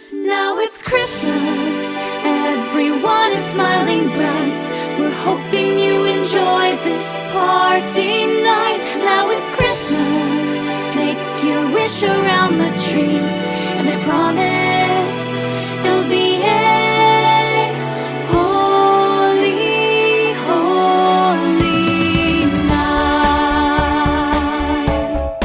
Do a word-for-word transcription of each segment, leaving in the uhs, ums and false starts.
Now it's Christmas, everyone is smiling bright. We're hoping you enjoy this party night. Now it's Christmas, make your wish around the tree, and I promise it'll be a holy, holy night.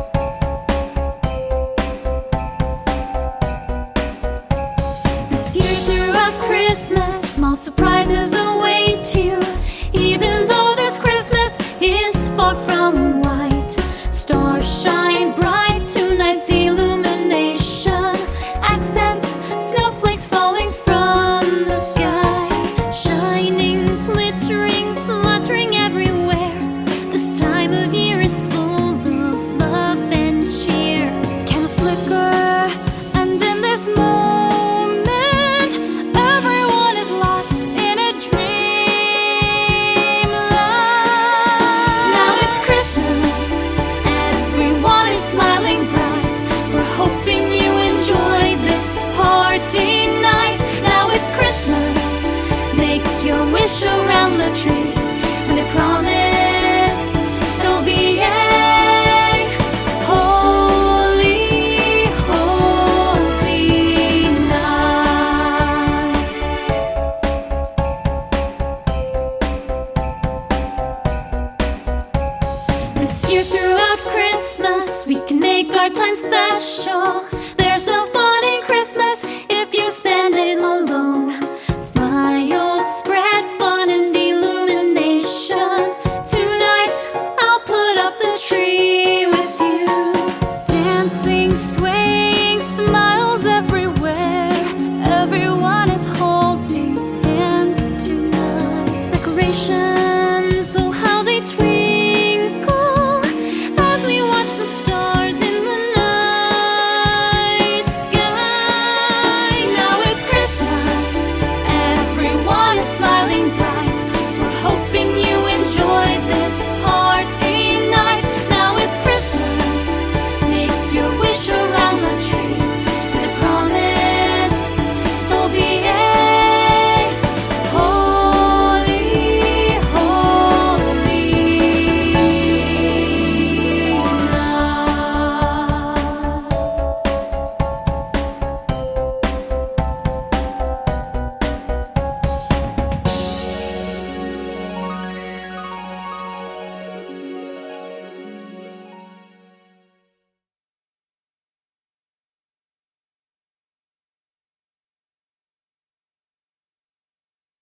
This year throughout Christmas, small surprises await you. Even though this Christmas is far from white, stars shine bright, tonight's illumination accents snowflakes falling from the sky, shining, glittering, fluttering everywhere. This time of year is full of love and cheer. Candles flicker, and in this moment everyone is lost in a dreamland. Now it's Christmas, everyone is smiling bright. We're hoping you enjoy this party night. Now it's Christmas, make your wish around the tree, and I promise it'll be a holy, holy night. This year throughout Christmas, we can make our time special.